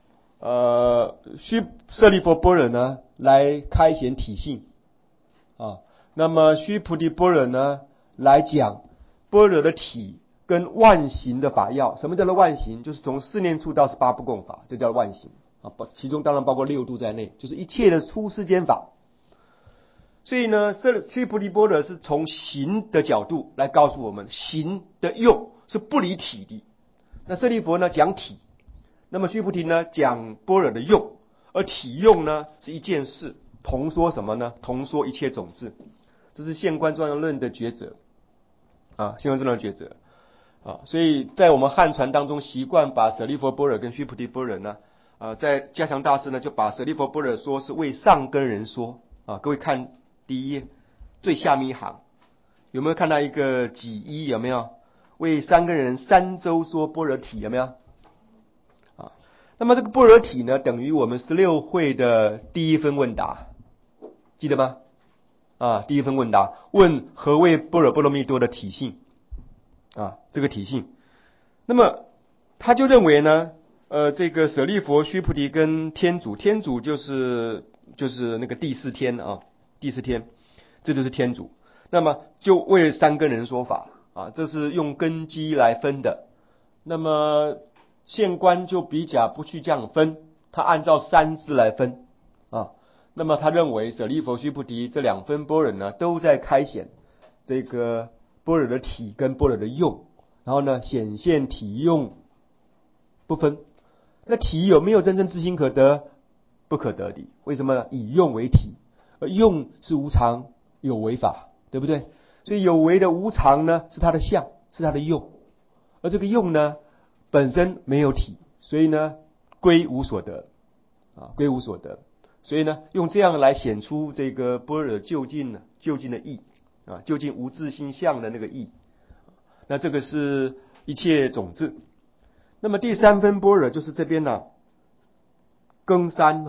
舍利弗般若呢来开显体性啊，那么须菩提般若呢来讲般若的体。跟万行的法要，什么叫做万行？就是从四念处到18不共法，这叫万行啊。其中当然包括六度在内，就是一切的出世间法。所以呢，须菩提般若是从行的角度来告诉我们，行的用是不离体的。那舍利弗呢讲体，那么须菩提呢讲般若的用，而体用呢是一件事，同说什么呢？同说一切种智，这是现观庄严论的抉择啊，现观庄严论的抉择。啊，所以在我们汉传当中，习惯把舍利弗般若跟须菩提般若呢，在加强大师呢，就把舍利弗般若说是为上根人说啊。各位看第一页最下面一行，有没有看到一个己一？有没有为三根人三周说般若体？有没有？啊，那么这个般若体呢，等于我们16会的第一分问答，记得吗？啊，第一分问答问何谓般若波罗蜜多的体性？啊，这个体性，那么他就认为呢，这个舍利弗、须菩提跟天主就是那个第四天啊，第四天，这就是天主。那么就为三根人说法啊，这是用根基来分的。那么现观就比较不去这样分，他按照三字来分啊。那么他认为舍利弗、须菩提这两分般若呢，都在开显这个般若的体跟般若的用，然后呢显现体用不分。那体有没有真正自心可得？不可得的。为什么？以用为体，而用是无常有为法，对不对？所以有为的无常呢是它的相，是它的用，而这个用呢本身没有体，所以呢归无所得啊，归无所得。所以呢用这样来显出这个般若究竟的义啊，究竟无自性相的那个义。那这个是一切种智。那么第三分般若就是这边呢，庚三啊，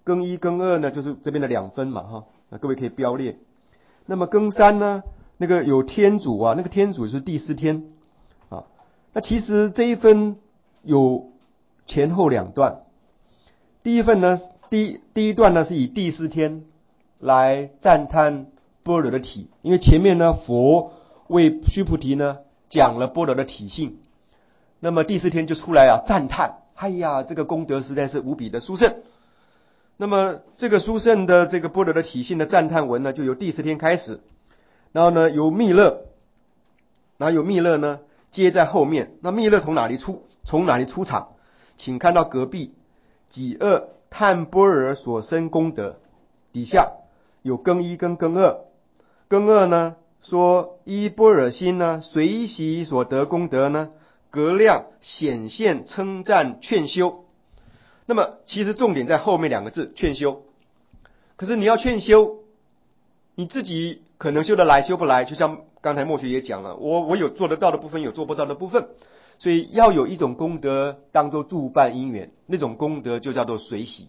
庚一庚二呢就是这边的2分嘛哈，那各位可以标列。那么庚三呢，那个有天主啊，那个天主是第4天啊。那其实这一分有前后2段。第一份呢，第一段呢是以第4天来赞叹般若的体，因为前面呢佛为须菩提呢讲了般若的体性，那么第4天就出来赞叹，哎呀，这个功德实在是无比的殊胜。那么这个殊胜的这个般若的体性的赞叹文呢，就由第4天开始，然后呢由密勒呢接在后面。那密勒从哪里出场？请看到隔壁己二叹般若所生功德，底下有庚一跟庚二。庚二呢说依般若心呢随喜所得功德呢，格量显现称赞劝修。那么其实重点在后面2个字劝修。可是你要劝修，你自己可能修得来修不来，就像刚才默学也讲了，我有做得到的部分，有做不到的部分，所以要有一种功德当作助伴因缘，那种功德就叫做随喜。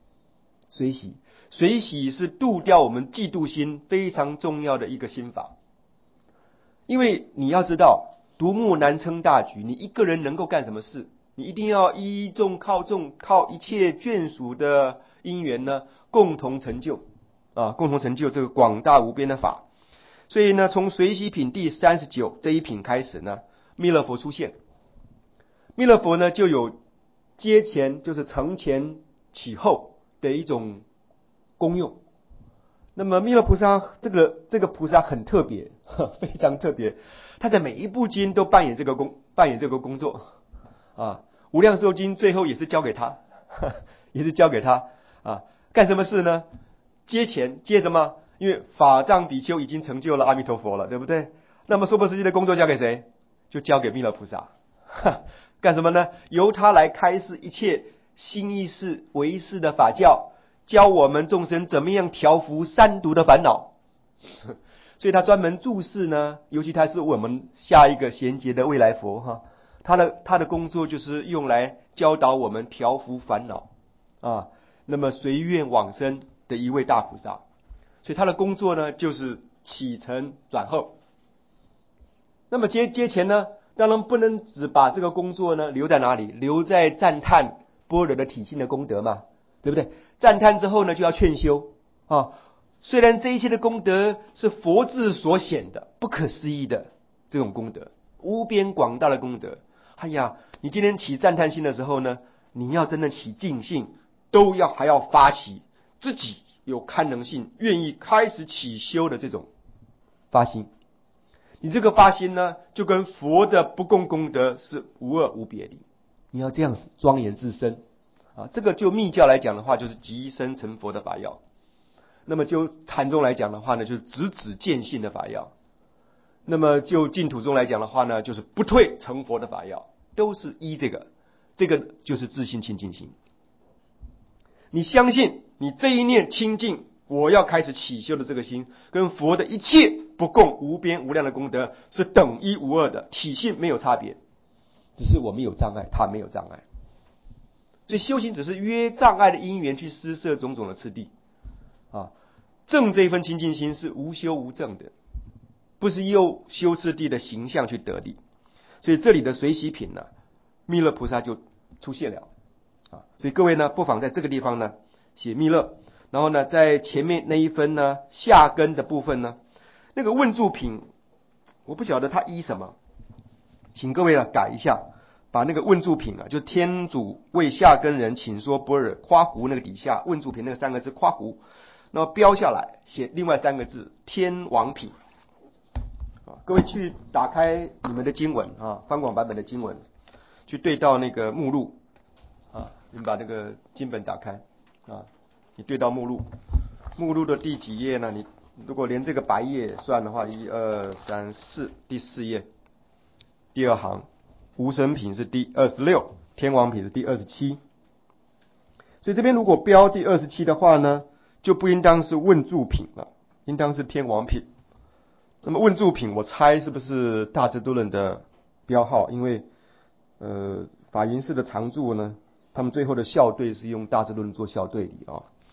随喜是度掉我们嫉妒心非常重要的一个心法。因为你要知道，独木难撑大局，你一个人能够干什么事？你一定要依众靠众，靠一切眷属的因缘呢，共同成就这个广大无边的法。所以呢，从随喜品第39这一品开始呢，弥勒佛出现。弥勒佛呢就有接前，就是承前启后的一种功用。那么弥勒菩萨这个菩萨很特别，非常特别，他在每一部经都扮演这个工作啊。无量寿经最后也是交给他啊。干什么事呢？接前接什么？因为法藏比丘已经成就了阿弥陀佛了，对不对？那么娑婆世界的工作交给谁？就交给弥勒菩萨。干什么呢？由他来开示一切新意识唯识的法教，教我们众生怎么样调伏三毒的烦恼。所以他专门注释呢，尤其他是我们下一个衔接的未来佛哈。他的工作就是用来教导我们调伏烦恼啊，那么随愿往生的一位大菩萨。所以他的工作呢就是起承转后。那么接前呢，当然不能只把这个工作呢留在哪里，留在赞叹般若的体性的功德嘛，对不对？赞叹之后呢就要劝修啊。虽然这一切的功德是佛智所显的不可思议的这种功德，无边广大的功德，哎呀，你今天起赞叹心的时候呢，你要真的起敬信，还要发起自己有堪能性，愿意开始起修的这种发心。你这个发心呢，就跟佛的不共功德是无二无别的。你要这样子庄严自身啊，这个就密教来讲的话，就是即生成佛的法要。那么就禅宗来讲的话呢，就是直指见性的法要。那么就净土宗来讲的话呢，就是不退成佛的法要，都是依这个就是自信清净心。你相信你这一念清净，我要开始起修的这个心，跟佛的一切不共无边无量的功德是等一无二的，体性没有差别，只是我们有障碍，他没有障碍。所以修行只是约障碍的因缘去施设种种的次第啊。正这一份清净心是无修无证的，不是用修次第的形象去得力。所以这里的随喜品呢，弥勒菩萨就出现了啊。所以各位呢，不妨在这个地方呢写弥勒，然后呢，在前面那一分呢下根的部分呢，那个问住品，我不晓得它依什么，请各位改一下，把那个问住品就是天主为下根人请说般若夸胡那个底下问住品那个3个字夸胡，那么标下来写另外3个字天王品。各位去打开你们的经文啊，翻广版本的经文，去对到那个目录啊，你们把那个经本打开啊，你对到目录的第几页呢？你如果连这个白页算的话，1、2、3、4，第4页第2行，无生品是第26，天王品是第27。所以这边如果标第27的话呢，就不应当是问住品了，应当是天王品。那么问住品，我猜是不是大智度论的标号？因为法云寺的常住呢，他们最后的校对是用大智度论做校对的啊。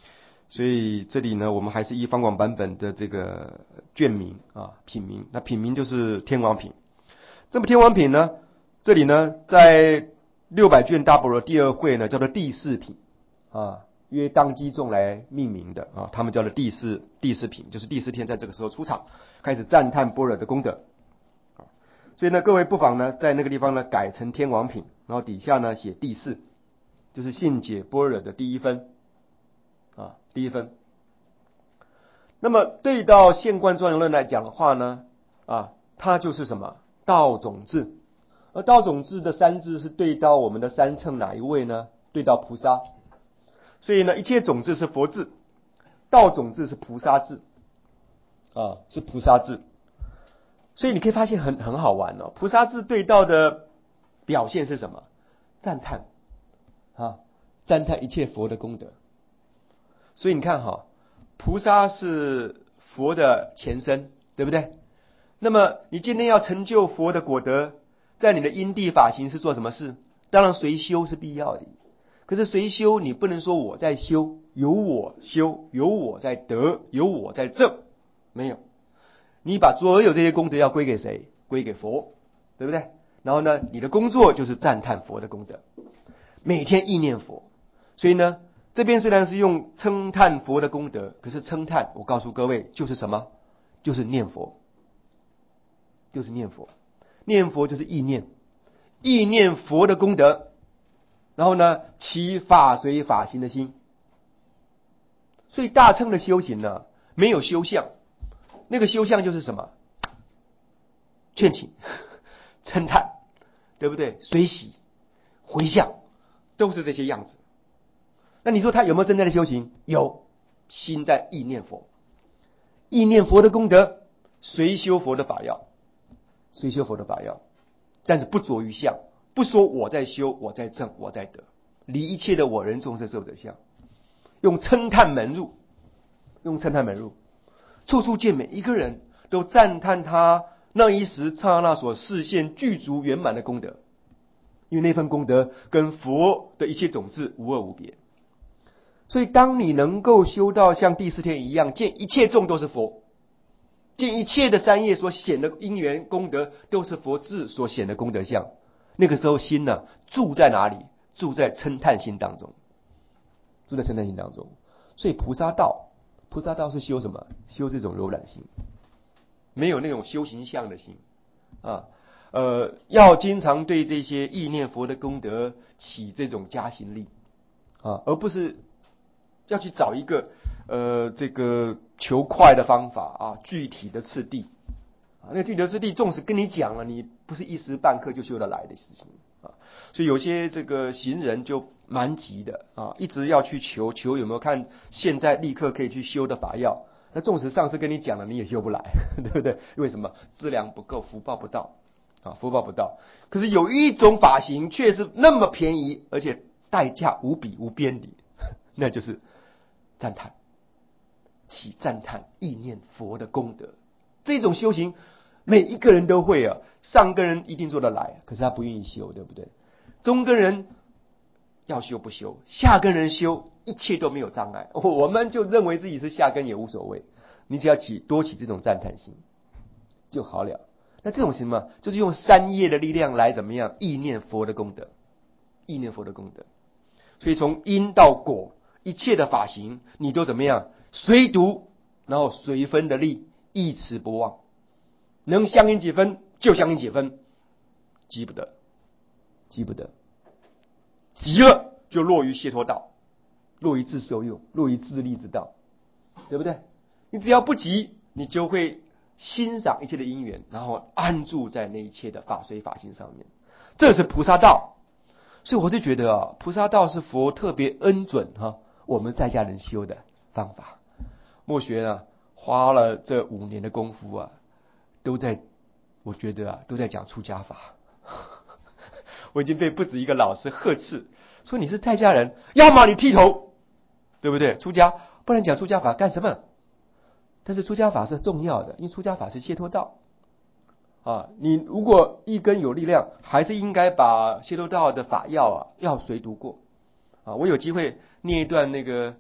所以这里呢，我们还是依方广版本的这个卷名啊品名，那品名就是天王品。这么天王品呢，这里呢在600卷大般若第二会呢叫做第四品啊，约当机众来命名的啊，他们叫做第四品，就是第四天在这个时候出场，开始赞叹般若的功德。所以呢，各位不妨呢在那个地方呢改成天王品，然后底下呢写第四，就是信解般若的第一分啊，第一分。那么对到现观庄严论来讲的话呢，啊，它就是什么？道种智。而道种智的三智是对到我们的三乘哪一位呢？对到菩萨。所以呢，一切种智是佛智，道种智是菩萨智啊，是菩萨智。所以你可以发现很好玩哦。菩萨智对道的表现是什么？赞叹啊，赞叹一切佛的功德。所以你看哈，菩萨是佛的前身，对不对？那么你今天要成就佛的果德，在你的因地法行是做什么事？当然随修是必要的，可是随修你不能说我在修，有我修，有我在得，有我在证，没有。你把所有这些功德要归给谁？归给佛，对不对？然后呢，你的工作就是赞叹佛的功德，每天意念佛。所以呢，这边虽然是用称叹佛的功德，可是称叹，我告诉各位，就是什么？就是念佛，就是念佛。念佛就是意念，意念佛的功德，然后呢，起法随法行的心。所以大乘的修行呢，没有修相，那个修相就是什么？劝请、称叹，对不对？随喜、回向，都是这些样子。那你说他有没有真正的修行？有，心在意念佛，意念佛的功德，随修佛的法要，随修佛的法要，但是不着于相，不说我在修，我在证，我在得，离一切的我人众生寿者相，用称叹门入，用称叹门入，处处见每一个人都赞叹他那一时刹那所示现具足圆满的功德，因为那份功德跟佛的一切种子无二无别。所以当你能够修到像第四天一样，见一切众都是佛，见一切的三业所显的因缘功德都是佛智所显的功德相，那个时候心呢，住在哪里？住在称叹心当中，住在称叹心当中。所以菩萨道是修什么？修这种柔软心，没有那种修行相的心啊。要经常对这些意念佛的功德起这种加行力啊，而不是要去找一个这个求快的方法啊，具体的次第啊，那具体的次第，纵使跟你讲了，你不是一时半刻就修得来的事情啊。所以有些这个行人就蛮急的啊，一直要去求有没有看现在立刻可以去修的法要。那纵使上次跟你讲了，你也修不来，对不对？为什么？资粮不够，福报不到啊，福报不到。可是有一种法行却是那么便宜，而且代价无比无边的，那就是赞叹，起赞叹意念佛的功德。这种修行每一个人都会啊，上根人一定做得来，可是他不愿意修，对不对？中根人要修不修，下根人修，一切都没有障碍。我们就认为自己是下根也无所谓，你只要多起这种赞叹心就好了。那这种什么？就是用三业的力量来怎么样意念佛的功德，意念佛的功德。所以从因到果，一切的法行，你都怎么样？随读，然后随分的力，一持不忘，能相应几分就相应几分，急不得，急不得，急了就落于解脱道，落于自受用，落于自利之道，对不对？你只要不急，你就会欣赏一切的因缘，然后安住在那一切的法随法行上面，这是菩萨道。所以我是觉得啊，菩萨道是佛特别恩准我们在家人修的方法。墨学呢，花了这5年的功夫啊，我觉得都在讲出家法。我已经被不止一个老师呵斥，说你是在家人，要么你剃头，对不对？出家，不然讲出家法干什么？但是出家法是重要的，因为出家法是解脱道啊。你如果一根有力量，还是应该把解脱道的法要要随读过啊。我有机会念一段那个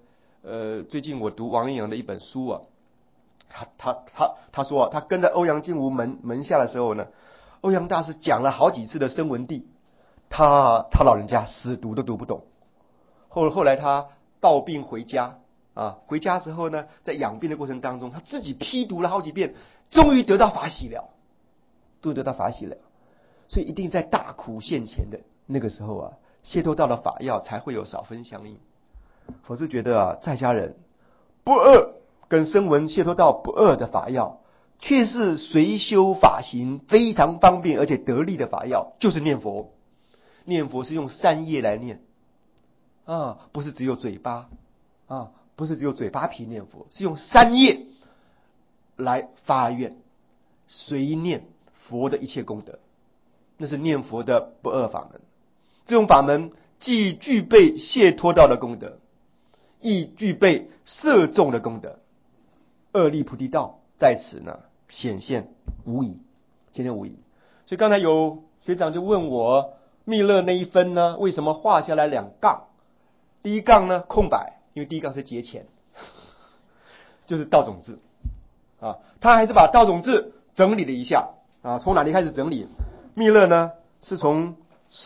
最近我读王阳阳的一本书啊，他说啊，他跟在欧阳靖无门下的时候呢，欧阳大师讲了好几次的声闻地，他老人家死读都读不懂。后来他道病回家啊，回家之后呢，在养病的过程当中，他自己批读了好几遍，终于得到法喜了，所以一定在大苦现前的那个时候啊，解脱道的法药才会有少分相应。我是觉得啊，在家人不二跟声闻解脱道不二的法药，却是随修法行非常方便而且得力的法药，就是念佛。念佛是用三业来念啊，不是只有嘴巴啊，不是只有嘴巴皮念佛，是用三业来发愿，随念佛的一切功德，那是念佛的不二法门。这种法门既具备解脱道的功德，亦具备摄众的功德，二利菩提道在此呢显现无疑。所以刚才有学长就问我，密勒那一分呢，为什么画下来两杠？第一杠呢空白，因为第一杠是节前，就是道种子啊。他还是把道种子整理了一下啊。从哪里开始整理？密勒呢是从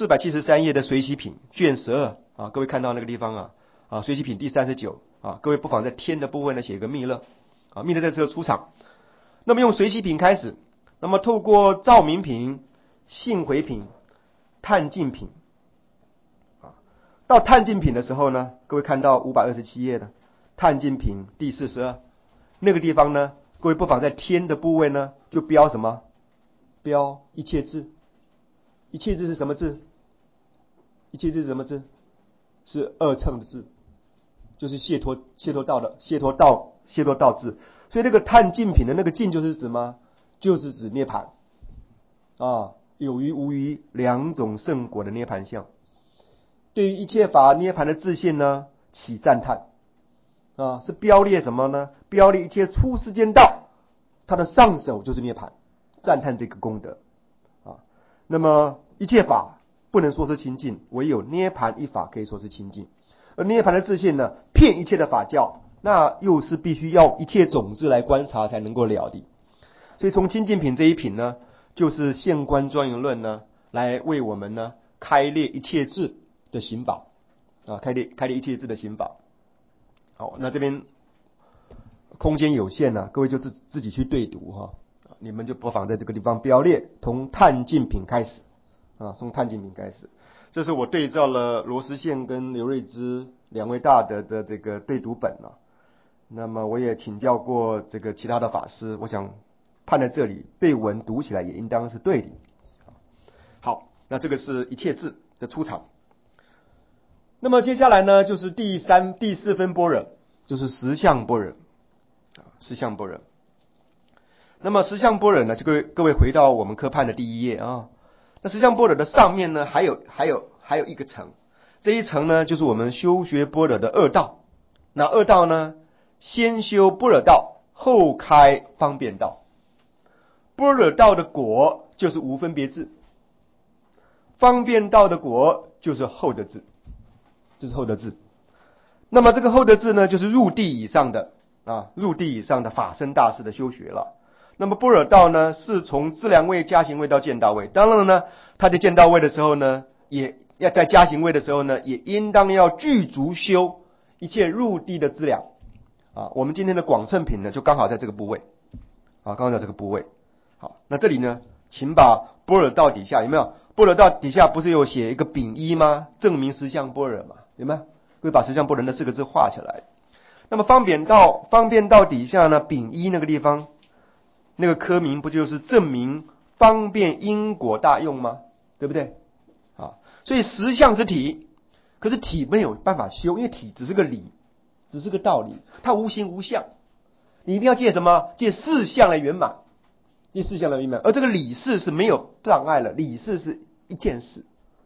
473页的随喜品卷12啊，各位看到那个地方啊，随喜品第39啊，各位不妨在天的部分呢写一个密勒啊。密勒在这出场，那么用随喜品开始，那么透过照明品、信回品、探净品。到探净品的时候呢，各位看到527页的探净品第42那个地方呢，各位不妨在天的部位呢就标什么？标一切字。一切字是什么字？一切字是什么字？是二乘的字，就是解脱道的解脱道字。所以那个探净品的那个净就是指吗？就是指涅槃啊，有余无余两种圣果的涅槃相。对于一切法涅槃的自信呢，起赞叹啊，是标列什么呢？标列一切出世间道，它的上首就是涅槃，赞叹这个功德啊。那么一切法不能说是清净，唯有涅槃一法可以说是清净。而涅槃的自信呢，骗一切的法教，那又是必须要一切种子来观察才能够了的。所以从清净品这一品呢，就是现观庄严论呢，来为我们呢开列一切智的行法啊，开列一切智的行法。好，那这边空间有限呢，各位就自己去对读哈，你们就不妨在这个地方标列，从探净品开始啊，从探净品开始。这是我对照了罗思宪跟刘瑞芝两位大德的这个对读本啊。那么我也请教过这个其他的法师，我想判在这里背文读起来也应当是对的。好，那这个是一切智的出场。那么接下来呢，就是第四分般若，就是实相般若。实相般若。那么实相般若呢，就各位回到我们科判的第一页啊。那实相般若的上面呢，还有一个层，这一层呢，就是我们修学般若的二道。那二道呢，先修般若道，后开方便道。般若道的果就是无分别智，方便道的果就是后得智。这是后得智。那么这个后得智呢，就是入地以上的法身大士的修学了。那么般若道呢，是从资粮位、加行位到见道位。当然呢，他在见道位的时候呢，也要在加行位的时候呢，也应当要具足修一切入地的资粮啊。我们今天的广乘品呢，就刚好在这个部位啊，刚好在这个部位。好，那这里呢，请把般若道底下有没有？般若道底下不是有写一个丙一吗？证明实相般若嘛，有没有？各位把实相般若那4个字画起来。那么方便道底下呢，丙一那个地方，那个科名不就是证明方便因果大用吗？对不对？啊，所以实相是体，可是体没有办法修，因为体只是个理，只是个道理，它无形无相。你一定要借什么？借四相来圆满，而这个理事是没有障碍了，理事是一件事